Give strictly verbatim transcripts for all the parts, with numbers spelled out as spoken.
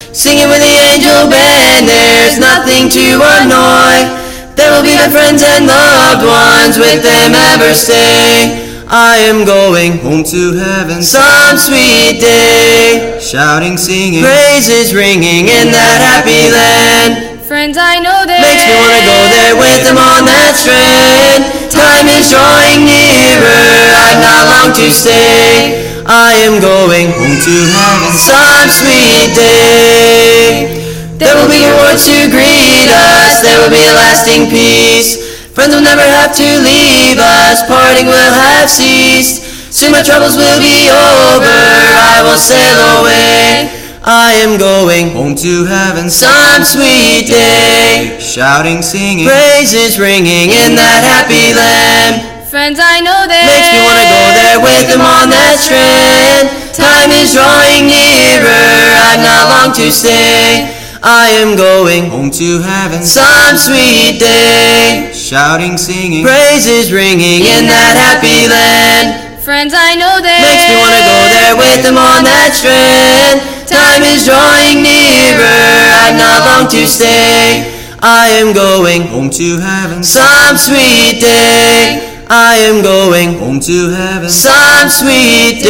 Singing with the angel band, there's nothing to annoy. There will be my friends and loved ones, with them ever stay. I am going home to heaven some sweet day, shouting, singing, praises ringing in that happy land. Friends I know there, makes me want to go there with them on that strand. Time is drawing nearer, I've not long to stay. I am going home to heaven some sweet day. There will be rewards to greet us, there will be a lasting peace. Friends will never have to leave us, parting will have ceased. Soon my troubles will be over, I will sail away. I am going home to heaven some sweet day, shouting, singing, praises ringing in that happy land. Friends I know there, makes me want to go there with them on that strand. Time is drawing nearer, I've not long to stay. I am going home to heaven some sweet day, shouting, singing, praises ringing in that happy land. Friends I know there, makes me want to go there with them on that strand. Time is drawing nearer, I've not long to stay. I am going home to heaven some sweet day. I am going home to heaven some sweet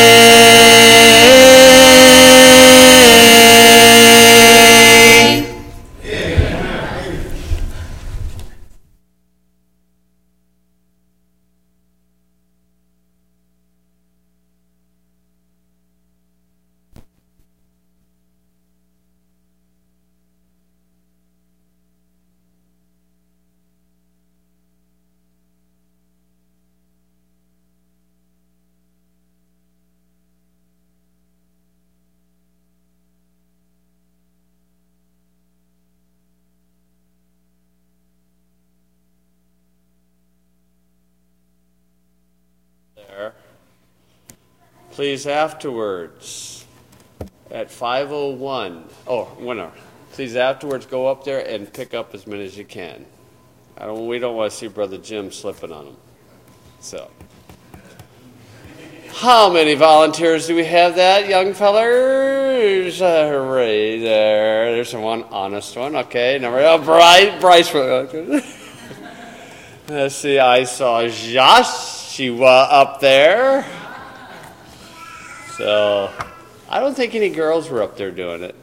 day. Please afterwards at five oh one, oh, winner. Please afterwards go up there and pick up as many as you can. I don't, we don't want to see Brother Jim slipping on them. So, how many volunteers do we have that, young fellers? Uh, hooray, there. There's one honest one. Okay, number, oh, Bryce. Bryce. Let's see, I saw Joshua up there. So, I don't think any girls were up there doing it.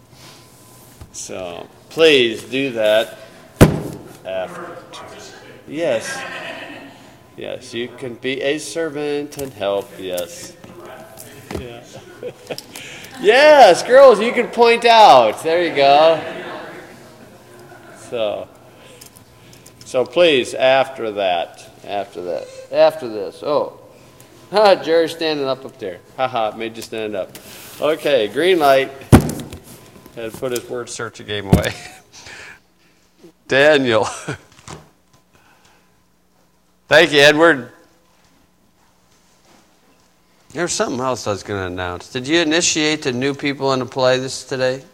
So, please do that after. Yes. Yes, you can be a servant and help. Yes. Yeah. Yes, girls, you can point out. There you go. So, so please, after that, after that, after this. Oh. Ha, Jerry's standing up up there. Haha, it made you stand up. Okay, green light. Had to put his word searcher game away. Daniel. Thank you, Edward. There's something else I was going to announce. Did you initiate the new people in the play this today?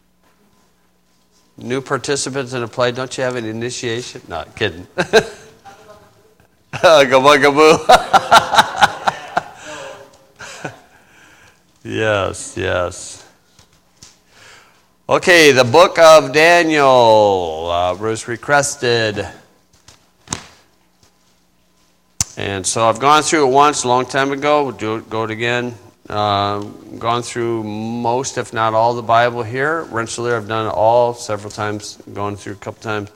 New participants in the play? Don't you have an initiation? No, kidding. Gabagaboo. Yes, yes. Okay, the book of Daniel uh, was requested. And so I've gone through it once a long time ago. We'll do it, go it again. Uh, gone through most, if not all, the Bible here. Rensselaer, I've done it all several times, gone through a couple times.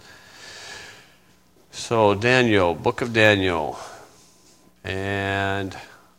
So Daniel, book of Daniel. And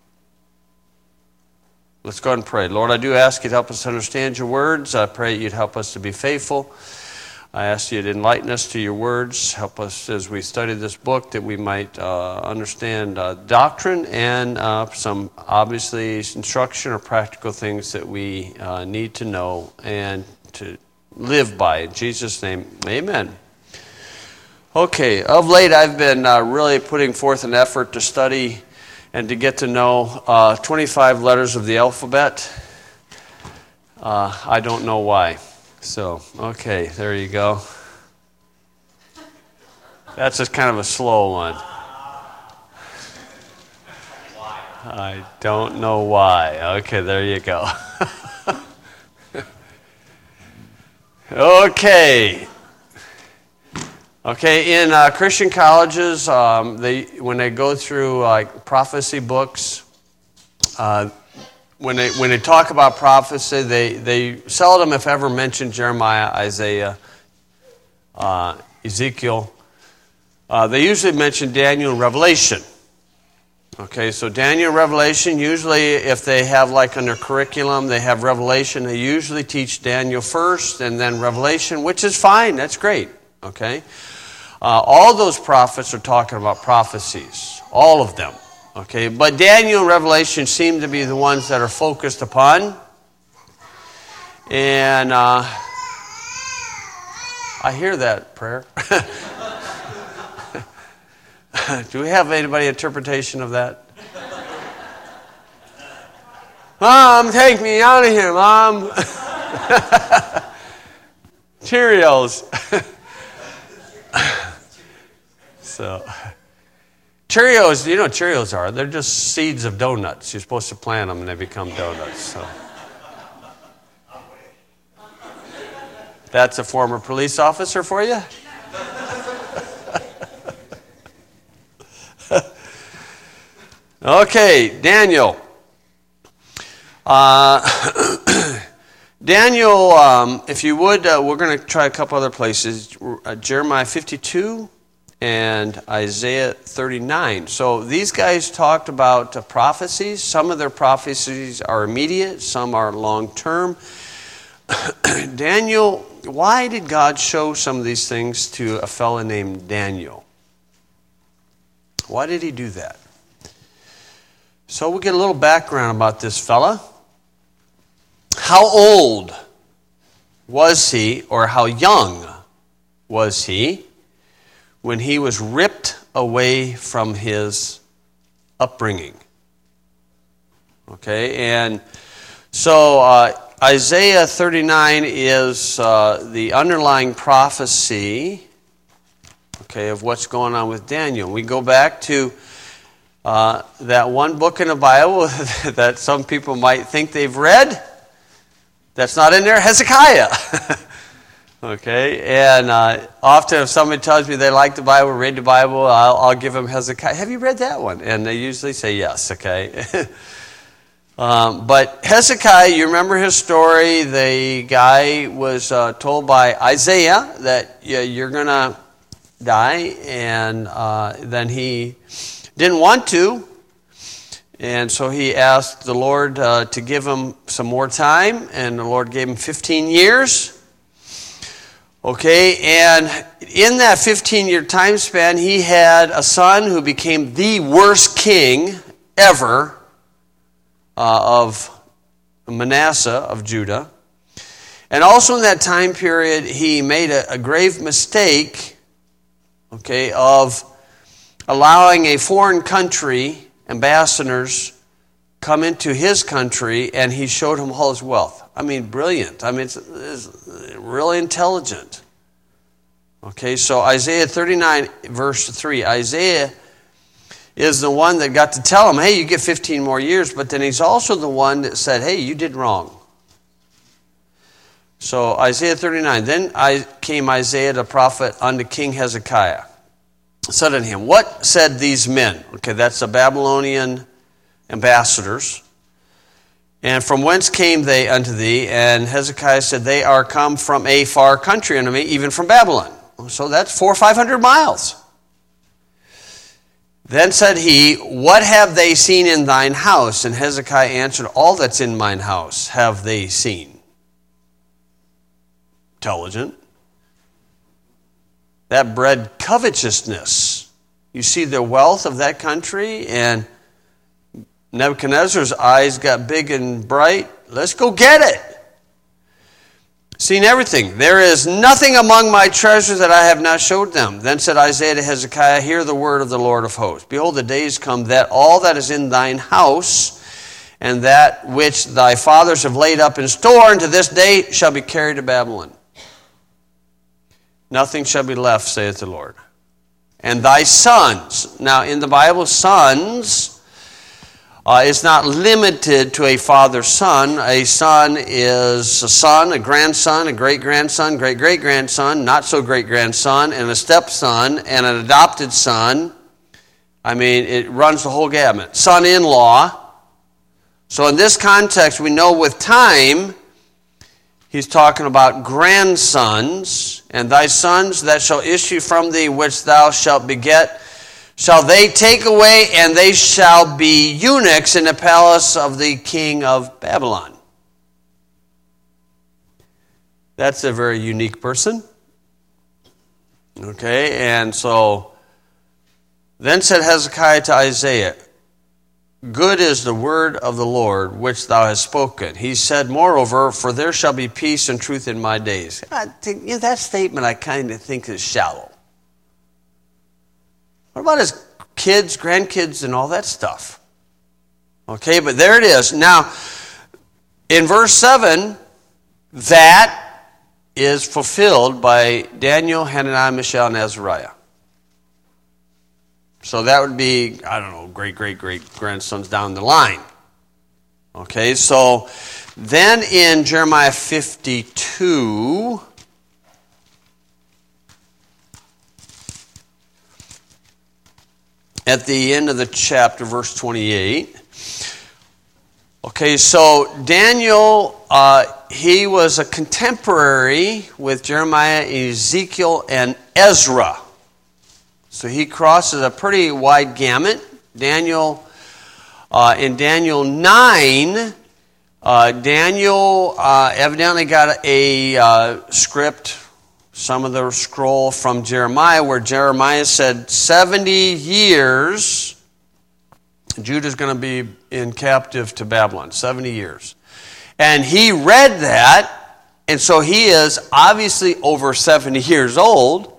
let's go ahead and pray. Lord, I do ask you to help us to understand your words. I pray you'd help us to be faithful. I ask you to enlighten us to your words. Help us as we study this book that we might uh, understand uh, doctrine and uh, some obviously instruction or practical things that we uh, need to know and to live by. In Jesus' name, amen. Okay, of late I've been uh, really putting forth an effort to study and to get to know uh, twenty-five letters of the alphabet. Uh, I don't know why. So, okay, there you go. That's just kind of a slow one. I don't know why. Okay, there you go. Okay. Okay, in uh, Christian colleges, um, they when they go through like prophecy books, uh, when they when they talk about prophecy, they they seldom, if ever, mention Jeremiah, Isaiah, uh, Ezekiel. Uh, they usually mention Daniel and Revelation. Okay, so Daniel and Revelation, usually if they have like in their curriculum, they have Revelation, they usually teach Daniel first and then Revelation, which is fine, that's great, okay? Uh, all those prophets are talking about prophecies, all of them, okay? But Daniel and Revelation seem to be the ones that are focused upon. And uh, I hear that prayer. Do we have anybody interpretation of that? Mom, take me out of here, Mom. Cheerios. So, Cheerios, you know what Cheerios are? They're just seeds of donuts. You're supposed to plant them and they become donuts. So, that's a former police officer for you? Okay, Daniel. Uh, Daniel, um, if you would, uh, we're going to try a couple other places. Uh, Jeremiah fifty-two and Isaiah thirty-nine. So these guys talked about uh, prophecies. Some of their prophecies are immediate, some are long-term. Daniel, why did God show some of these things to a fellow named Daniel? Why did he do that? So we'll get a little background about this fella. How old was he, or how young was he, when he was ripped away from his upbringing? Okay, and so uh, Isaiah thirty-nine is uh, the underlying prophecy, okay, of what's going on with Daniel. We go back to Uh, that one book in the Bible that some people might think they've read, that's not in there, Hezekiah. Okay, and uh, often if somebody tells me they like the Bible, read the Bible, I'll, I'll give them Hezekiah. Have you read that one? And they usually say yes, okay. um, but Hezekiah, you remember his story. The guy was uh, told by Isaiah that yeah, you're going to die, and uh, then he didn't want to, and so he asked the Lord uh, to give him some more time, and the Lord gave him fifteen years. Okay, and in that fifteen-year time span, he had a son who became the worst king ever uh, of Manasseh of Judah. And also in that time period, he made a, a grave mistake, okay, of allowing a foreign country, ambassadors, come into his country, and he showed him all his wealth. I mean, brilliant. I mean, it's, it's really intelligent. Okay, so Isaiah thirty-nine, verse three. Isaiah is the one that got to tell him, hey, you get fifteen more years, but then he's also the one that said, hey, you did wrong. So Isaiah thirty-nine, then I came Isaiah the prophet unto King Hezekiah. Said unto him, what said these men? Okay, that's the Babylonian ambassadors. And from whence came they unto thee? And Hezekiah said, they are come from a far country unto me, even from Babylon. So that's four or five hundred miles. Then said he, what have they seen in thine house? And Hezekiah answered, all that's in mine house have they seen. Intelligent. That bred covetousness. You see the wealth of that country, and Nebuchadnezzar's eyes got big and bright. Let's go get it. Seen everything. There is nothing among my treasures that I have not showed them. Then said Isaiah to Hezekiah, hear the word of the Lord of hosts. Behold, the days come that all that is in thine house, and that which thy fathers have laid up in store unto this day shall be carried to Babylon. Nothing shall be left, saith the Lord. And thy sons. Now, in the Bible, sons Uh, it's not limited to a father-son. A son is a son, a grandson, a great-grandson, great-great-grandson, not-so-great-grandson, and a stepson, and an adopted son. I mean, it runs the whole gamut. Son-in-law. So in this context, we know with time, he's talking about grandsons, and thy sons that shall issue from thee, which thou shalt beget, shall they take away, and they shall be eunuchs in the palace of the king of Babylon. That's a very unique person. Okay, and so, then said Hezekiah to Isaiah, good is the word of the Lord which thou hast spoken. He said, moreover, for there shall be peace and truth in my days. I think, you know, that statement I kind of think is shallow. What about his kids, grandkids, and all that stuff? Okay, but there it is. Now, in verse seven, that is fulfilled by Daniel, Hananiah, Mishael, and Azariah. So that would be, I don't know, great-great-great-grandsons down the line. Okay, so then in Jeremiah fifty-two... at the end of the chapter, verse twenty-eight. Okay, so Daniel, uh, he was a contemporary with Jeremiah, Ezekiel, and Ezra. So he crosses a pretty wide gamut. Daniel, uh, in Daniel nine, uh, Daniel uh, evidently got a uh, script, some of the scroll from Jeremiah, where Jeremiah said seventy years Judah's going to be in captive to Babylon, seventy years. And he read that, and so he is obviously over seventy years old.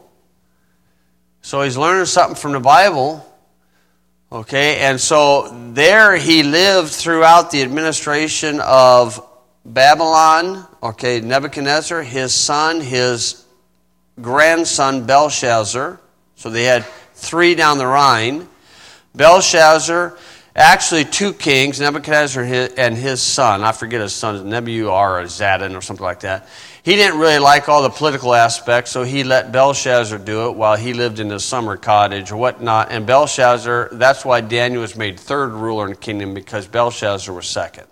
So he's learning something from the Bible. Okay, and so there he lived throughout the administration of Babylon. Okay, Nebuchadnezzar, his son, his grandson Belshazzar. So they had three down the Rhine. Belshazzar, actually two kings, Nebuchadnezzar and his, and his son. I forget his son, Nebuchadnezzar or something like that. He didn't really like all the political aspects, so he let Belshazzar do it while he lived in his summer cottage or whatnot. And Belshazzar, that's why Daniel was made third ruler in the kingdom, because Belshazzar was second.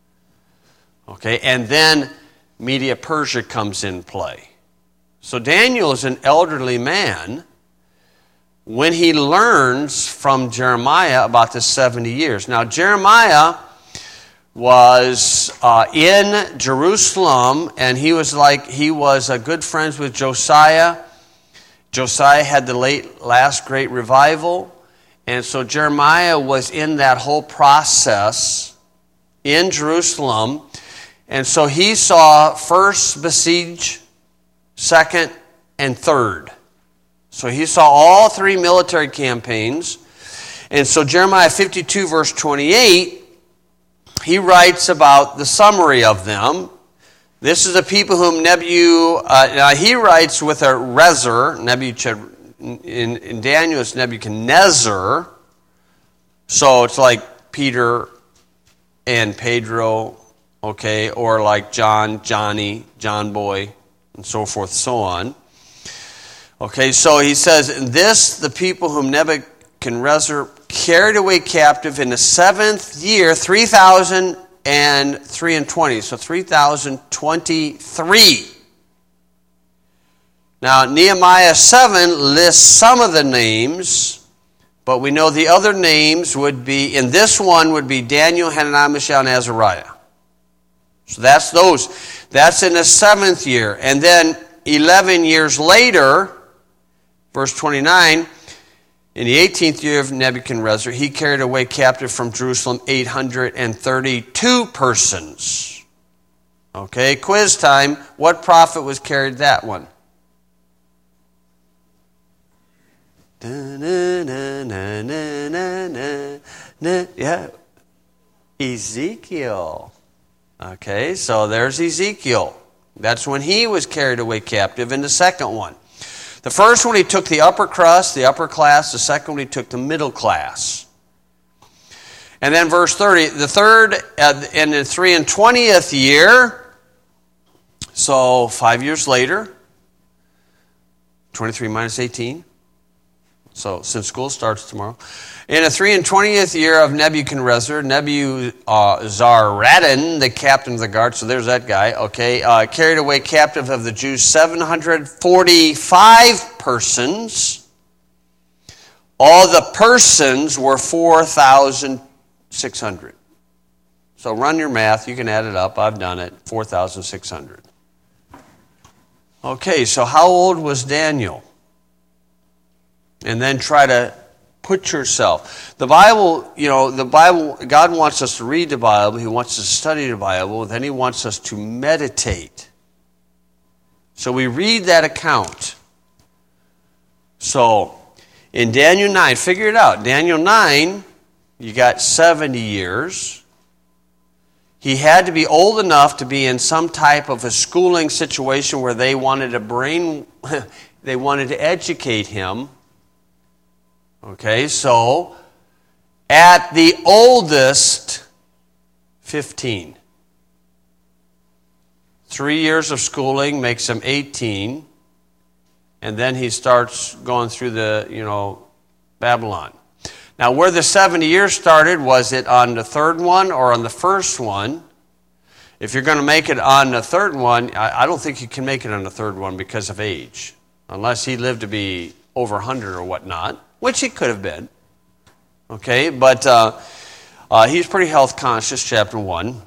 Okay, and then Media Persia comes in play. So Daniel is an elderly man when he learns from Jeremiah about the seventy years. Now, Jeremiah was uh, in Jerusalem, and he was like, he was uh, good friends with Josiah. Josiah had the late last great revival, and so Jeremiah was in that whole process in Jerusalem, and so he saw first besiege, second, and third. So he saw all three military campaigns. And so Jeremiah fifty-two, verse twenty-eight, he writes about the summary of them. This is a people whom Nebu, uh, now he writes with a rezer, Nebuchadnezzar, in, in Daniel it's Nebuchadnezzar. So it's like Peter and Pedro, okay, or like John, Johnny, John Boy, and so forth, so on. Okay, so he says, this, the people whom Nebuchadnezzar carried away captive in the seventh year, three thousand three and twenty, so three thousand twenty-three. Now, Nehemiah seven lists some of the names, but we know the other names would be, in this one would be Daniel, Hananiah, Mishael, and Azariah. So that's those. That's in the seventh year. And then eleven years later, verse twenty-nine, in the eighteenth year of Nebuchadnezzar, he carried away captive from Jerusalem eight hundred thirty-two persons. Okay, quiz time. What prophet was carried that one? Yeah, Ezekiel. Okay, so there's Ezekiel. That's when he was carried away captive in the second one. The first one, he took the upper crust, the upper class. The second one, he took the middle class. And then verse thirty, the third uh, and the three and twentieth year, so five years later, twenty-three minus eighteen, so since school starts tomorrow, in the three and twentieth year of Nebuchadnezzar, Nebuzaradan, the captain of the guard, so there's that guy, okay, uh, carried away captive of the Jews seven hundred forty-five persons. All the persons were four thousand six hundred. So run your math. You can add it up. I've done it. four thousand six hundred. Okay, so how old was Daniel? And then try to put yourself. The Bible, you know, the Bible, God wants us to read the Bible. He wants us to study the Bible. Then He wants us to meditate. So we read that account. So in Daniel nine, figure it out. Daniel nine, you got seventy years. He had to be old enough to be in some type of a schooling situation where they wanted to brain, they wanted to educate him. Okay, so at the oldest, fifteen. Three years of schooling makes him eighteen. And then he starts going through the, you know, Babylon. Now, where the seventy years started, was it on the third one or on the first one? If you're going to make it on the third one, I, I don't think you can make it on the third one because of age. Unless he lived to be over one hundred or whatnot, which he could have been. Okay, but uh, uh, he's pretty health conscious, chapter one.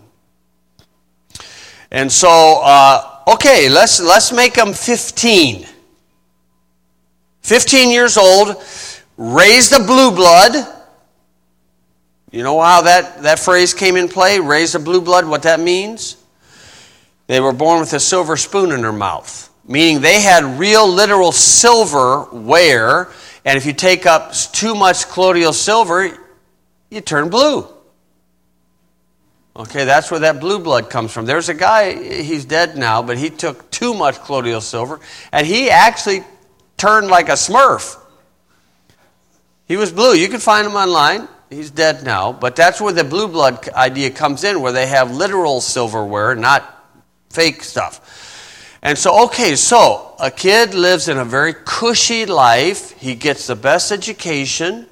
And so, uh, okay, let's let's make him fifteen. fifteen years old, raised the blue blood. You know how that, that phrase came in play? Raised the blue blood, what that means? They were born with a silver spoon in their mouth. Meaning they had real literal silverware, and if you take up too much colloidal silver, you turn blue. Okay, that's where that blue blood comes from. There's a guy, he's dead now, but he took too much colloidal silver, and he actually turned like a Smurf. He was blue. You can find him online. He's dead now. But that's where the blue blood idea comes in, where they have literal silverware, not fake stuff. And so, okay, so a kid lives in a very cushy life. He gets the best education.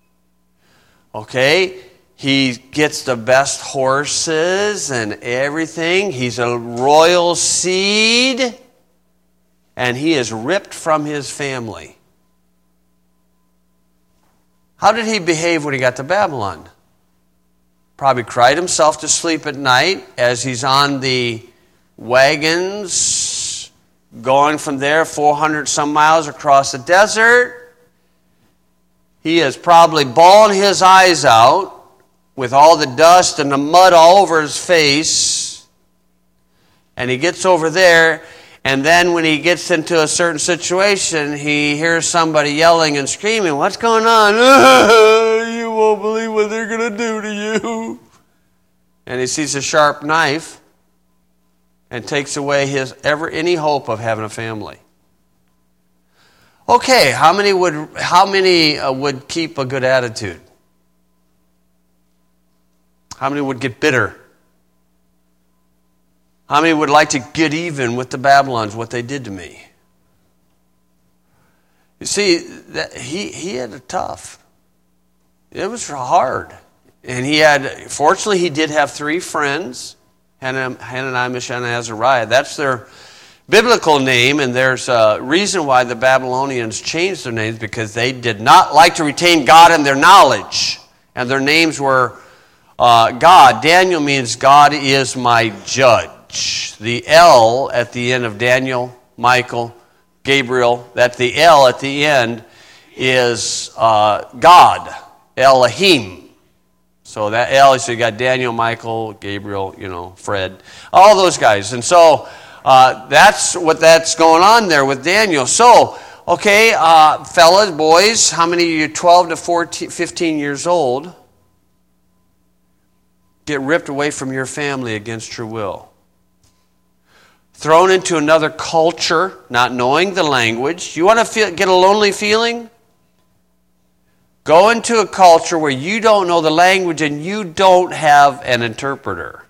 Okay, he gets the best horses and everything. He's a royal seed. And he is ripped from his family. How did he behave when he got to Babylon? Probably cried himself to sleep at night as he's on the wagons going from there four hundred some miles across the desert. He is probably bawling his eyes out with all the dust and the mud all over his face. And he gets over there. And then when he gets into a certain situation, he hears somebody yelling and screaming, "What's going on?" "You won't believe what they're going to do to you." And he sees a sharp knife and takes away his ever any hope of having a family. Okay, how many would how many uh, would keep a good attitude? How many would get bitter? How many would like to get even with the Babylons, what they did to me? You see, that he, he had it tough. It was hard. And he had, fortunately, he did have three friends, Hananiah, Mishael, and Azariah. That's their biblical name, and there's a reason why the Babylonians changed their names, because they did not like to retain God in their knowledge. And their names were uh, God. Daniel means God is my judge. The L at the end of Daniel, Michael, Gabriel, that the L at the end is uh, God, Elohim. So that L, so you got Daniel, Michael, Gabriel, you know, Fred, all those guys. And so uh, that's what that's going on there with Daniel. So, okay, uh, fellas, boys, how many of you twelve to fourteen, fifteen years old get ripped away from your family against your will? Thrown into another culture, not knowing the language. You want to feel, get a lonely feeling? Go into a culture where you don't know the language and you don't have an interpreter.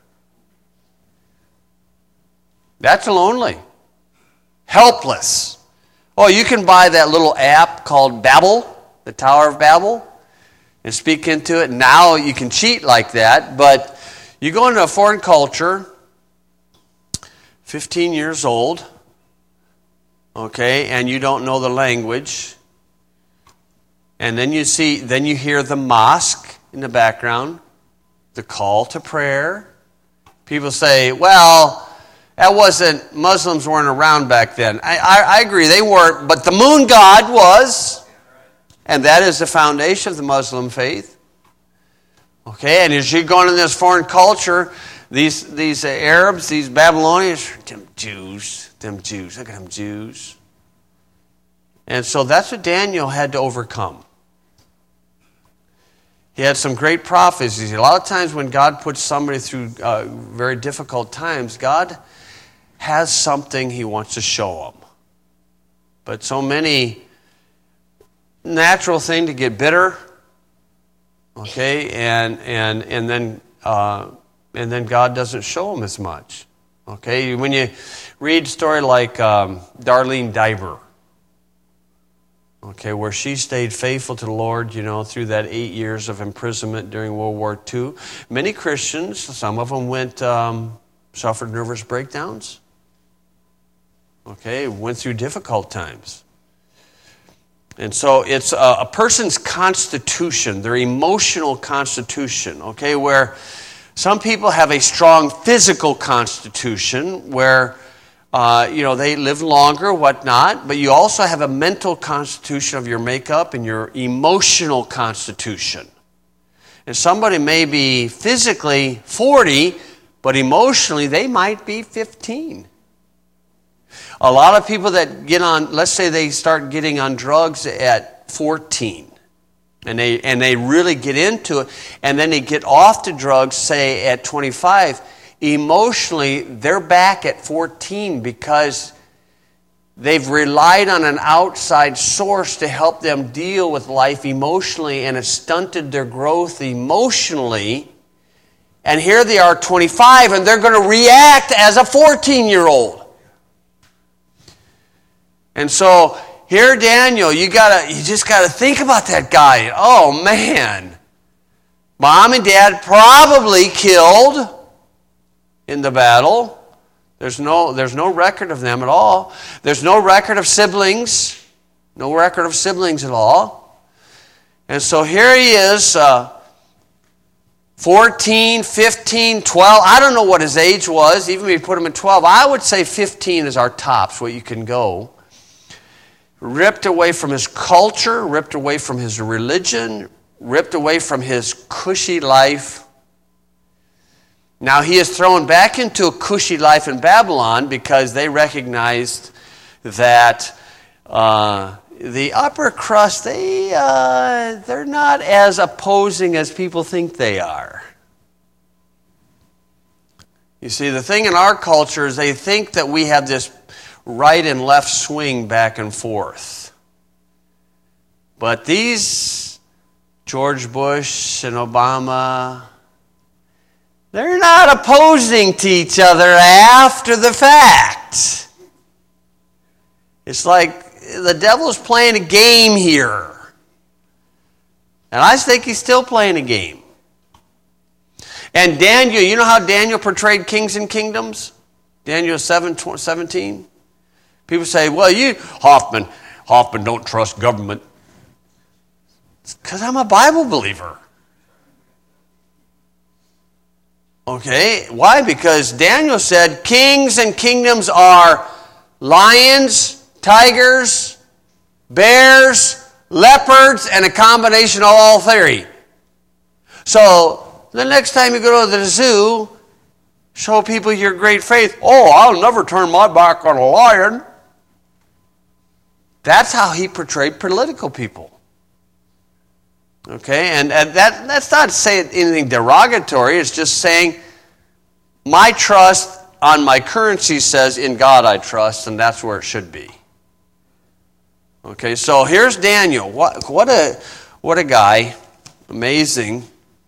That's lonely. Helpless. Oh, you can buy that little app called Babel, the Tower of Babel, and speak into it. Now you can cheat like that, but you go into a foreign culture, fifteen years old, okay, and you don't know the language, and then you see, then you hear the mosque in the background, the call to prayer. People say, well, that wasn't, Muslims weren't around back then. I, I, I agree, they weren't, but the moon god was, and that is the foundation of the Muslim faith. Okay, and as you're going in this foreign culture, these these Arabs, these Babylonians, them Jews, them Jews, look at them Jews. And so that's what Daniel had to overcome. He had some great prophecies. A lot of times when God puts somebody through uh, very difficult times, God has something he wants to show them. But so many, natural thing to get bitter, okay, and and and then uh, and then God doesn't show them as much. Okay, when you read a story like um, Darlene Diver, okay, where she stayed faithful to the Lord, you know, through that eight years of imprisonment during World War Two. Many Christians, some of them went um, suffered nervous breakdowns. Okay, went through difficult times. And so it's a, a person's constitution, their emotional constitution, okay, where some people have a strong physical constitution where, uh, you know, they live longer, whatnot, but you also have a mental constitution of your makeup and your emotional constitution. And somebody may be physically forty, but emotionally they might be fifteen. A lot of people that get on, let's say they start getting on drugs at fourteen, and they and they really get into it, and then they get off the drugs, say, at twenty-five, emotionally, they're back at fourteen because they've relied on an outside source to help them deal with life emotionally, and it's stunted their growth emotionally. And here they are, twenty-five, and they're going to react as a fourteen-year-old. And so here, Daniel, you gotta, you just gotta think about that guy. Oh man, mom and dad probably killed in the battle. There's no, there's no record of them at all. There's no record of siblings, no record of siblings at all. And so here he is, uh, fourteen, fifteen, twelve. I don't know what his age was. Even if you put him at twelve, I would say fifteen is our tops, what you can go. Ripped away from his culture, ripped away from his religion, ripped away from his cushy life. Now he is thrown back into a cushy life in Babylon because they recognized that uh, the upper crust, they, uh, they're not as opposing as people think they are. You see, the thing in our culture is they think that we have this right and left swing back and forth. But these George Bush and Obama, they're not opposing to each other after the fact. It's like the devil's playing a game here. And I think he's still playing a game. And Daniel, you know how Daniel portrayed kings and kingdoms? Daniel seven seventeen. People say, well, you, Hoffman, Hoffman don't trust government. It's because I'm a Bible believer. Okay, why? Because Daniel said kings and kingdoms are lions, tigers, bears, leopards, and a combination of all three. So the next time you go to the zoo, show people your great faith. Oh, I'll never turn my back on a lion. That's how he portrayed political people. Okay, and, and that that's not saying anything derogatory. It's just saying my trust on my currency says in God I trust, and that's where it should be. Okay, so here's Daniel. What what a What a guy. Amazing.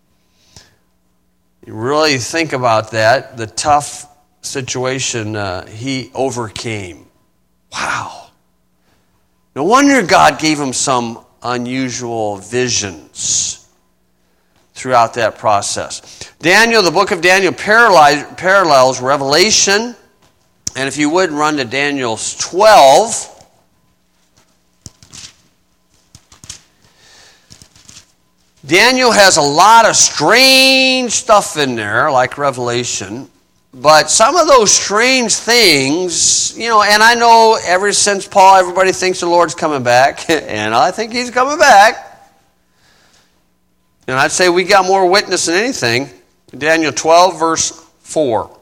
You really think about that, the tough situation uh, he overcame. Wow. No wonder God gave him some unusual visions throughout that process. Daniel, the book of Daniel parallels Revelation. And if you would run to Daniel twelve. Daniel has a lot of strange stuff in there, like Revelation. But some of those strange things, you know, and I know ever since Paul, everybody thinks the Lord's coming back. And I think he's coming back. And I'd say we got more witness than anything. Daniel twelve, verse four.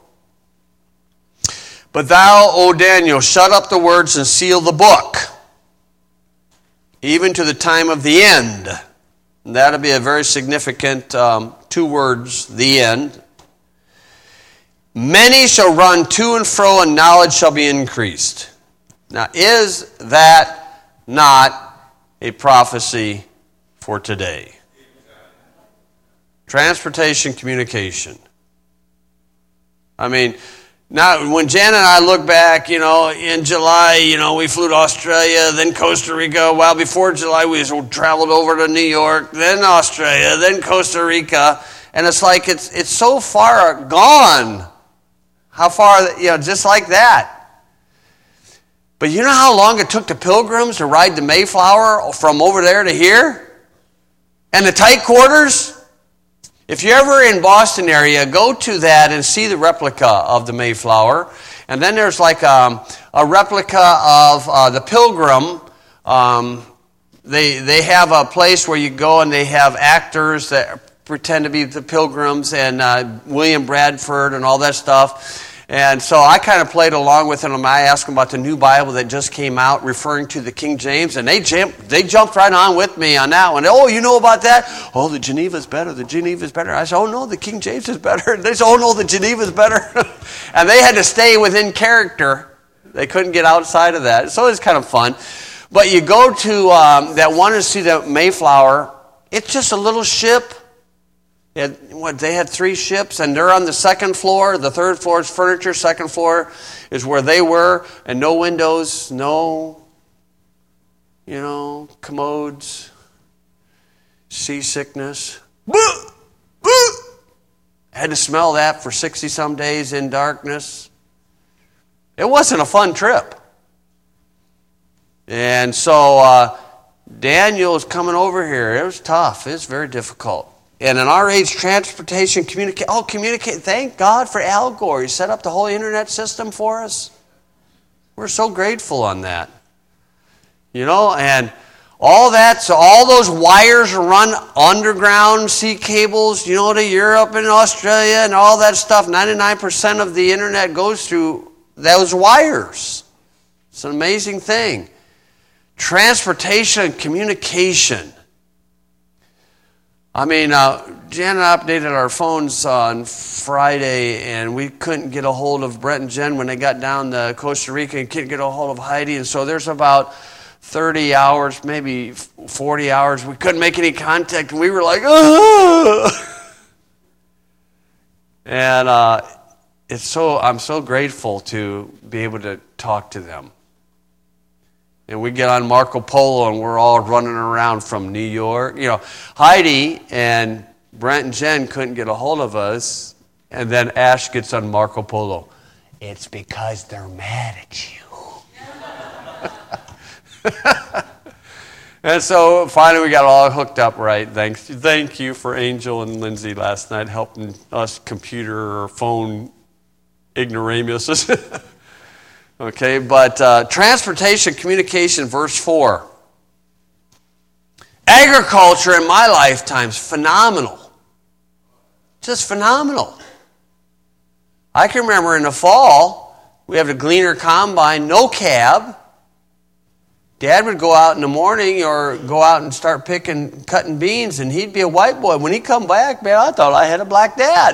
But thou, O Daniel, shut up the words and seal the book, even to the time of the end. And that'll be a very significant um, two words, the end. Many shall run to and fro, and knowledge shall be increased. Now, is that not a prophecy for today? Transportation, communication. I mean, now, when Jan and I look back, you know, in July, you know, we flew to Australia, then Costa Rica. Well, before July, we traveled over to New York, then Australia, then Costa Rica. And it's like it's it's so far gone. How far, you know, just like that. But you know how long it took the Pilgrims to ride the Mayflower from over there to here? And the tight quarters? If you're ever in Boston area, go to that and see the replica of the Mayflower. And then there's like um, a replica of uh, the Pilgrim. Um, they they have a place where you go and they have actors that pretend to be the Pilgrims and uh, William Bradford and all that stuff. And so I kind of played along with them. I asked them about the new Bible that just came out referring to the King James, and they jumped, they jumped right on with me on that one. Oh, you know about that? Oh, the Geneva's better. The Geneva's better. I said, oh, no, the King James is better. They said, oh, no, the Geneva's better. And they had to stay within character. They couldn't get outside of that. So it's kind of fun. But you go to um, that one to see the Mayflower. It's just a little ship. They had, what, they had three ships, and they're on the second floor. The third floor is furniture. Second floor is where they were, and no windows, no, you know, commodes, seasickness. I had to smell that for sixty-some days in darkness. It wasn't a fun trip. And so uh, Daniel's coming over here. It was tough. It was very difficult. And in our age, transportation, communicate, oh, communicate, thank God for Al Gore. He set up the whole internet system for us. We're so grateful on that. You know, and all that, so all those wires run underground, sea cables, you know, to Europe and Australia and all that stuff. ninety-nine percent of the internet goes through those wires. It's an amazing thing. Transportation, communication. I mean, uh, Jan and I updated our phones on Friday, and we couldn't get a hold of Brett and Jen when they got down to Costa Rica, and couldn't get a hold of Heidi. And so there's about thirty hours, maybe forty hours. We couldn't make any contact, and we were like, oh! And uh, it's so I'm so grateful to be able to talk to them. And we get on Marco Polo, and we're all running around from New York. You know, Heidi and Brent and Jen couldn't get a hold of us, and then Ash gets on Marco Polo. It's because they're mad at you. And so finally we got all hooked up right. Thanks, thank you for Angel and Lindsay last night helping us computer or phone ignoramuses. Okay, but uh, transportation, communication, verse four. Agriculture in my lifetime is phenomenal. Just phenomenal. I can remember in the fall, we have the Gleaner Combine, no cab. Dad would go out in the morning or go out and start picking, cutting beans, and he'd be a white boy. When he'd come back, man, I thought I had a black dad.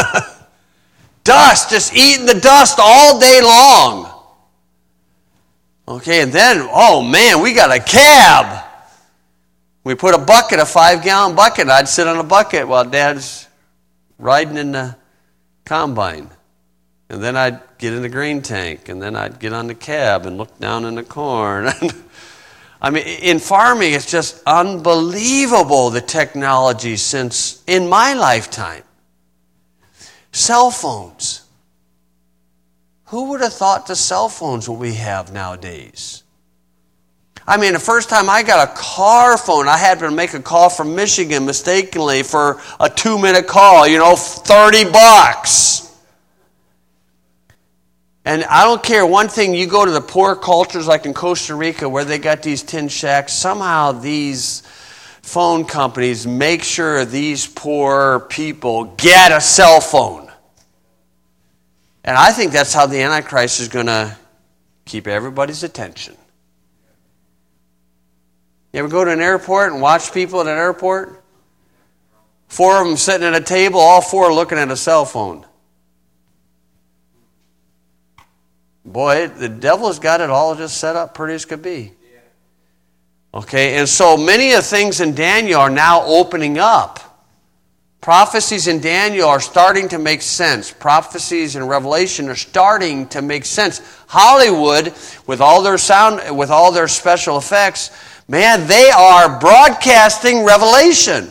Dust, just eating the dust all day long. Okay, and then, oh man, we got a cab. We put a bucket, a five-gallon bucket. I'd sit on a bucket while Dad's riding in the combine. And then I'd get in the grain tank, and then I'd get on the cab and look down in the corn. I mean, in farming, it's just unbelievable, the technology since in my lifetime. Cell phones. Who would have thought the cell phones what we have nowadays? I mean, the first time I got a car phone, I had to make a call from Michigan mistakenly for a two-minute call, you know, thirty bucks. And I don't care, one thing, you go to the poor cultures like in Costa Rica where they got these tin shacks, somehow these phone companies make sure these poor people get a cell phone. And I think that's how the Antichrist is going to keep everybody's attention. You ever go to an airport and watch people at an airport? Four of them sitting at a table, all four looking at a cell phone. Boy, the devil's got it all just set up pretty as could be. Okay, and so many of the things in Daniel are now opening up. Prophecies in Daniel are starting to make sense. Prophecies in Revelation are starting to make sense. Hollywood, with all their sound, with all their special effects, man, they are broadcasting Revelation.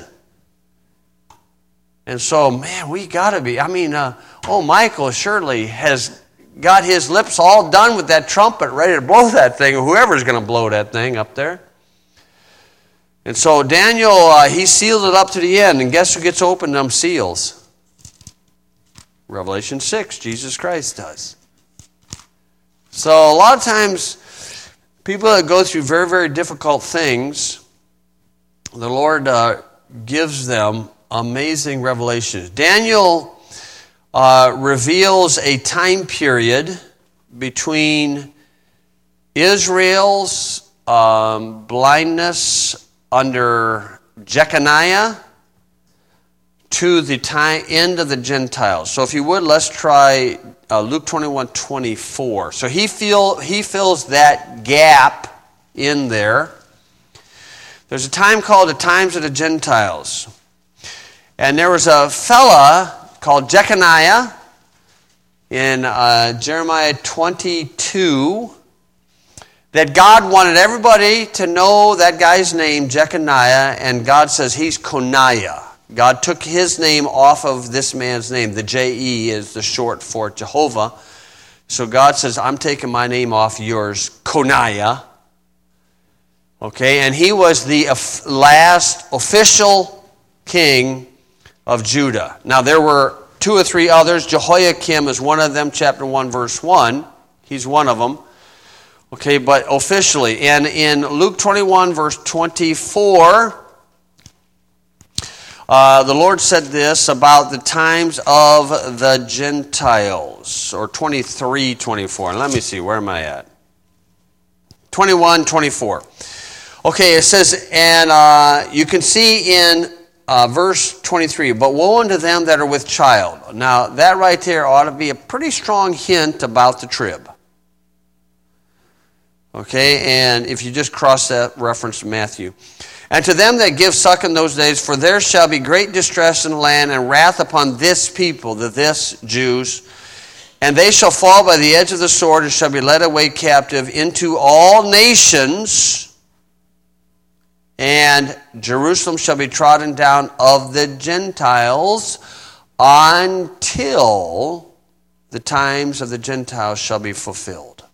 And so, man, we got to be. I mean, uh, oh, Michael surely has got his lips all done with that trumpet, ready to blow that thing, or whoever's going to blow that thing up there. And so Daniel, uh, he sealed it up to the end, and guess who gets open them seals? Revelation six, Jesus Christ does. So a lot of times, people that go through very, very difficult things, the Lord uh, gives them amazing revelations. Daniel Uh, reveals a time period between Israel's um, blindness under Jeconiah to the time, end of the Gentiles. So if you would, let's try uh, Luke twenty-one twenty-four. So he, feel, he fills that gap in there. There's a time called the times of the Gentiles. And there was a fella called Jeconiah in uh, Jeremiah twenty-two, that God wanted everybody to know that guy's name, Jeconiah, and God says he's Coniah. God took his name off of this man's name. The J E is the short for Jehovah. So God says, I'm taking my name off yours, Coniah. Okay, and he was the last official king of Judah. Now there were two or three others. Jehoiakim is one of them, chapter one, verse one. He's one of them. Okay, but officially. And in Luke twenty-one, verse twenty-four, uh, the Lord said this about the times of the Gentiles. Or twenty-three, twenty-four. And let me see, where am I at? twenty-one, twenty-four. Okay, it says, and uh, you can see in Uh, verse twenty-three, but woe unto them that are with child. Now, that right there ought to be a pretty strong hint about the trib. Okay, and if you just cross that reference to Matthew. And to them that give suck in those days, for there shall be great distress in the land and wrath upon this people, the this Jews, and they shall fall by the edge of the sword and shall be led away captive into all nations, and Jerusalem shall be trodden down of the Gentiles until the times of the Gentiles shall be fulfilled.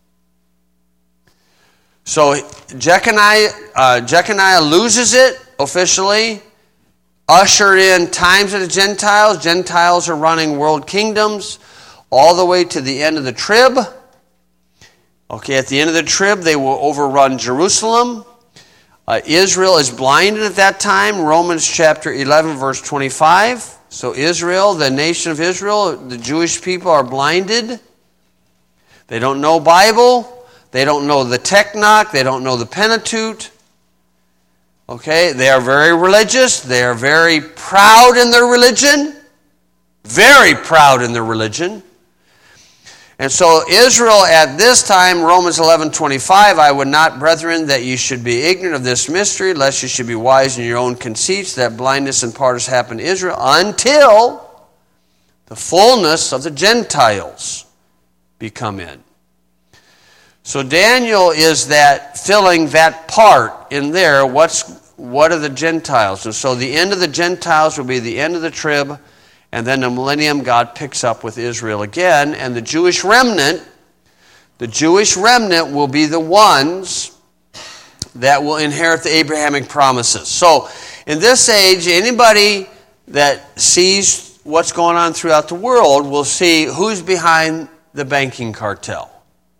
So Jeconiah, uh, Jeconiah loses it officially, ushered in times of the Gentiles. Gentiles are running world kingdoms all the way to the end of the trib. Okay, at the end of the trib, they will overrun Jerusalem. Uh, Israel is blinded at that time. Romans chapter eleven, verse twenty-five. So Israel, the nation of Israel, the Jewish people are blinded. They don't know Bible. They don't know the Teknok. They don't know the Pentateuch. Okay, they are very religious. They are very proud in their religion. Very proud in their religion. And so Israel at this time, Romans eleven twenty-five, I would not, brethren, that you should be ignorant of this mystery, lest you should be wise in your own conceits, that blindness in part has happened to Israel, until the fullness of the Gentiles be come in. So Daniel is that filling that part in there. What's what are the Gentiles? And so the end of the Gentiles will be the end of the trib, and then the millennium God picks up with Israel again, and the Jewish remnant, the Jewish remnant will be the ones that will inherit the Abrahamic promises. So in this age, anybody that sees what's going on throughout the world will see who's behind the banking cartel.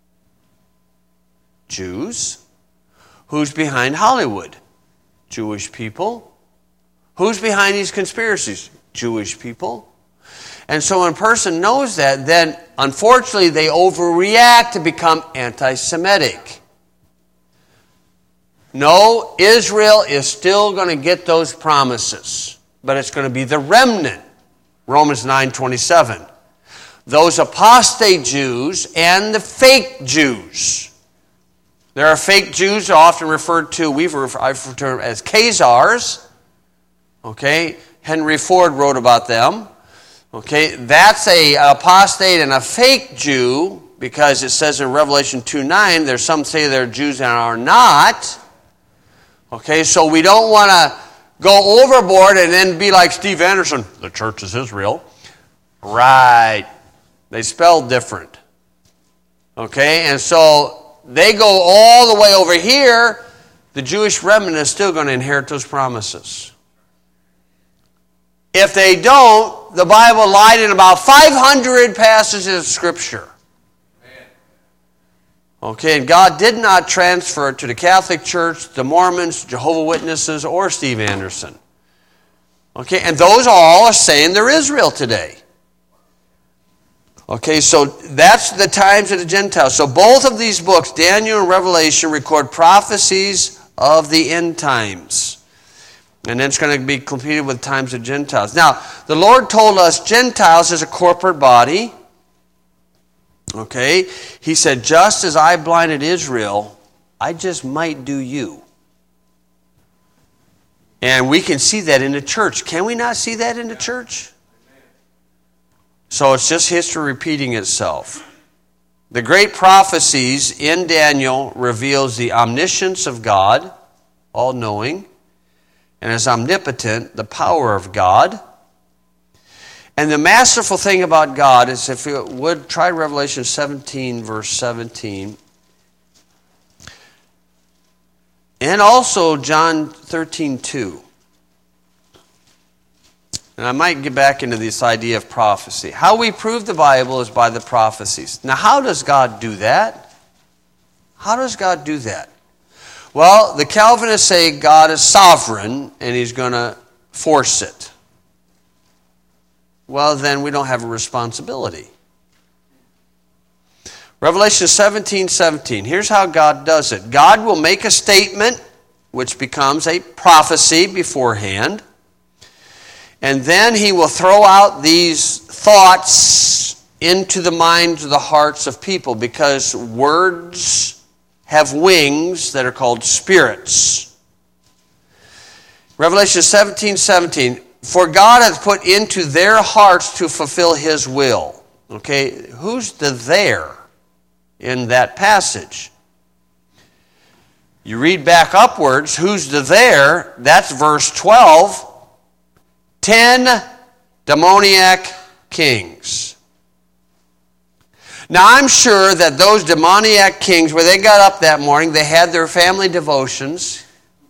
Jews. Who's behind Hollywood? Jewish people. Who's behind these conspiracies? Jewish people. And so when a person knows that, then unfortunately they overreact to become anti-Semitic. No, Israel is still going to get those promises, but it's going to be the remnant. Romans nine twenty-seven. Those apostate Jews and the fake Jews. There are fake Jews often referred to, we've referred, I've referred to them as Khazars. Okay, Henry Ford wrote about them. Okay, that's a apostate and a fake Jew, because it says in Revelation two nine, there's some say they're Jews and are not. Okay, so we don't want to go overboard and then be like Steve Anderson, the church is Israel. Right. They spelled different. Okay, and so they go all the way over here. The Jewish remnant is still going to inherit those promises. If they don't, the Bible lied in about five hundred passages of Scripture. Okay, and God did not transfer it to the Catholic Church, the Mormons, Jehovah's Witnesses, or Steve Anderson. Okay, and those all are saying they're Israel today. Okay, so that's the times of the Gentiles. So both of these books, Daniel and Revelation, record prophecies of the end times. And then it's going to be completed with times of Gentiles. Now, the Lord told us Gentiles is a corporate body. Okay, He said, just as I blinded Israel, I just might do you. And we can see that in the church. Can we not see that in the church? So it's just history repeating itself. The great prophecies in Daniel reveals the omniscience of God, all-knowing, and as omnipotent, the power of God. And the masterful thing about God is, if you would, try Revelation seventeen, verse seventeen. And also John thirteen, two. And I might get back into this idea of prophecy. How we prove the Bible is by the prophecies. Now, how does God do that? How does God do that? Well, the Calvinists say God is sovereign and He's going to force it. Well, then we don't have a responsibility. Revelation seventeen, seventeen. Here's how God does it. God will make a statement which becomes a prophecy beforehand. And then He will throw out these thoughts into the minds of the hearts of people, because words have wings that are called spirits. Revelation seventeen, seventeen. For God hath put into their hearts to fulfill His will. Okay, who's the there in that passage? You read back upwards, who's the there? That's verse twelve. Ten demoniac kings. Now I'm sure that those demoniac kings, when they got up that morning, they had their family devotions,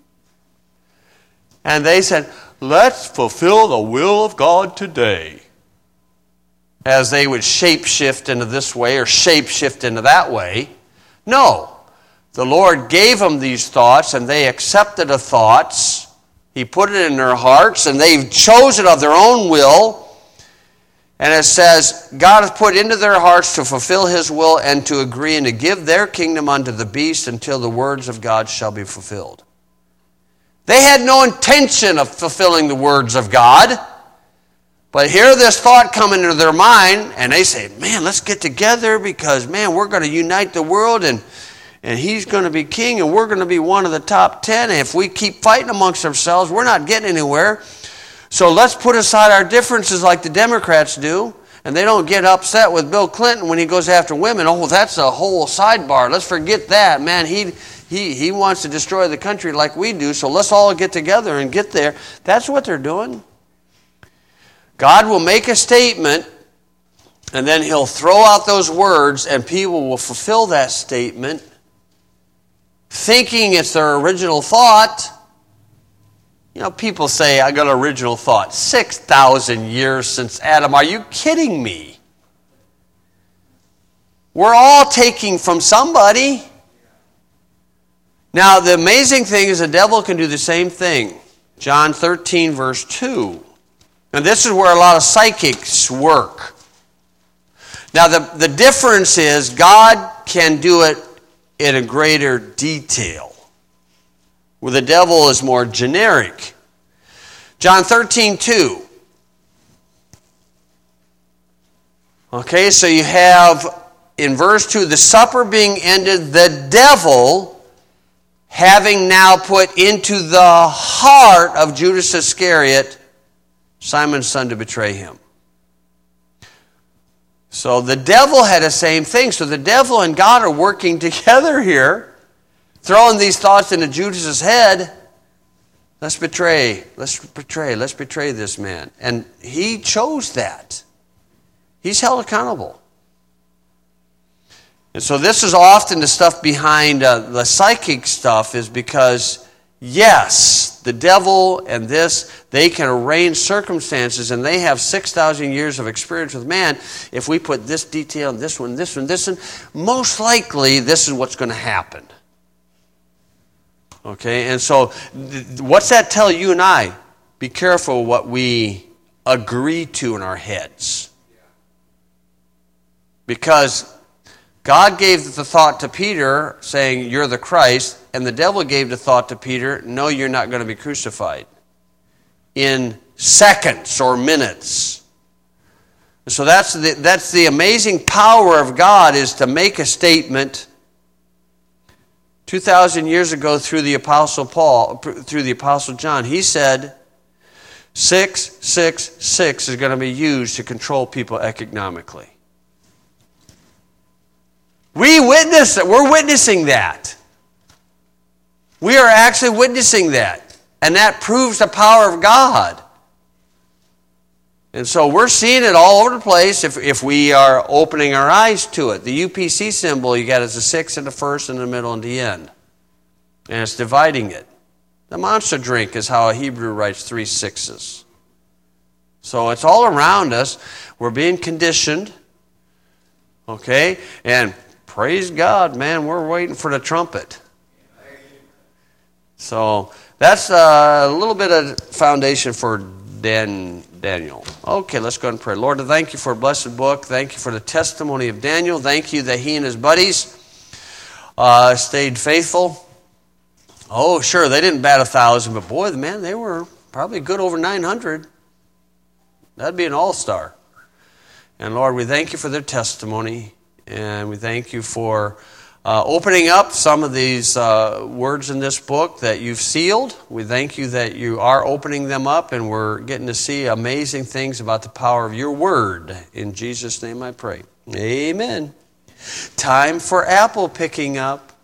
and they said, let's fulfill the will of God today. As they would shape-shift into this way or shape-shift into that way. No. The Lord gave them these thoughts, and they accepted the thoughts. He put it in their hearts, and they've chosen of their own will. And it says, God has put into their hearts to fulfill His will and to agree and to give their kingdom unto the beast until the words of God shall be fulfilled. They had no intention of fulfilling the words of God. But hear this thought come into their mind, and they say, man, let's get together because, man, we're going to unite the world, and, and he's going to be king, and we're going to be one of the top ten. And if we keep fighting amongst ourselves, we're not getting anywhere. So let's put aside our differences like the Democrats do, and they don't get upset with Bill Clinton when he goes after women. Oh, that's a whole sidebar. Let's forget that. Man, he, he, he wants to destroy the country like we do, so let's all get together and get there. That's what they're doing. God will make a statement, and then he'll throw out those words, and people will fulfill that statement, thinking it's their original thought. You know, people say, I got an original thought. six thousand years since Adam. Are you kidding me? We're all taking from somebody. Now, the amazing thing is the devil can do the same thing. John thirteen, verse two. And this is where a lot of psychics work. Now, the, the difference is God can do it in a greater detail, where the devil is more generic. John thirteen, two. Okay, so you have in verse two, the supper being ended, the devil, having now put into the heart of Judas Iscariot, Simon's son, to betray him. So the devil had the same thing. So the devil and God are working together here, throwing these thoughts into Judas's head. Let's betray, let's betray, let's betray this man. And he chose that. He's held accountable. And so this is often the stuff behind uh, the psychic stuff, is because, yes, the devil and this, they can arrange circumstances, and they have six thousand years of experience with man. If we put this detail, this one, this one, this one, most likely this is what's going to happen. Okay, and so th- what's that tell you and I? Be careful what we agree to in our heads. Because God gave the thought to Peter saying, you're the Christ, and the devil gave the thought to Peter, no, you're not going to be crucified. In seconds or minutes. So that's the, that's the amazing power of God, is to make a statement. two thousand years ago through the Apostle Paul, through the Apostle John, he said, six six six is going to be used to control people economically. We witness it. We're witnessing that. We are actually witnessing that. And that proves the power of God. And so we're seeing it all over the place if, if we are opening our eyes to it. The U P C symbol you got is a six in the first, in the middle, and the end. And it's dividing it. The monster drink is how a Hebrew writes three sixes. So it's all around us. We're being conditioned. Okay? And praise God, man, we're waiting for the trumpet. So that's a little bit of foundation for Dan, Daniel. Okay, let's go and pray. Lord, I thank you for a blessed book. Thank you for the testimony of Daniel. Thank you that he and his buddies uh, stayed faithful. Oh, sure, they didn't bat a thousand, but boy, man, they were probably good over nine hundred. That'd be an all-star. And Lord, we thank you for their testimony, and we thank you for uh, opening up some of these uh, words in this book that you've sealed. We thank you that you are opening them up, and we're getting to see amazing things about the power of your word. In Jesus' name I pray. Amen. Time for apple picking up.